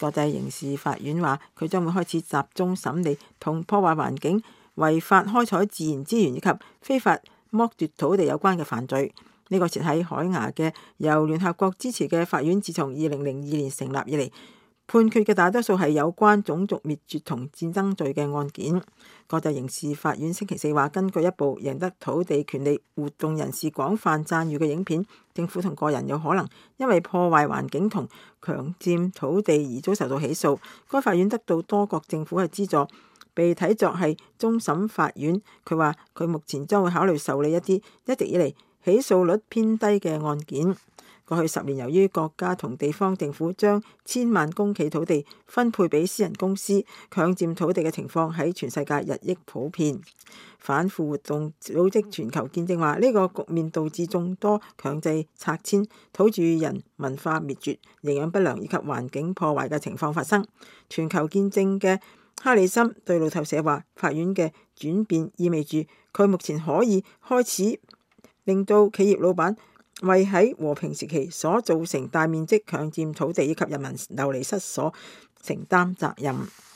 國際刑事法院話，佢將會開始集中審理同破壞環境、違法開採自然資源以及非法剝奪土地有關嘅犯罪。呢個設喺海牙嘅由聯合國支持嘅法院，自從2002年成立以嚟，判決嘅大多數係有關種族滅絕同戰爭罪嘅案件。國際刑事法院星期四話，根據一部贏得土地權利活動人士廣泛讚譽嘅影片，政府同個人有可能因為破壞環境同強佔土地而遭受到起訴。該法院得到多國政府嘅資助，被睇作係終審法院。佢話佢目前將會考慮受理一啲一直以嚟起訴率偏低嘅案件。過去10年，由於國家同地方政府將千萬公頃土地分配俾私人公司，強佔土地嘅情況喺全世界日益普遍。反腐活動組織全球見證話，呢個局面導致眾多強制拆遷、土著人文化滅絕、營養不良以及環境破壞嘅情況發生。全球見證嘅哈里森對路透社話，法院嘅轉變意味住佢目前可以開始令到企業老闆為喺和平時期所造成大面積強佔土地以及人民流離失所承擔責任。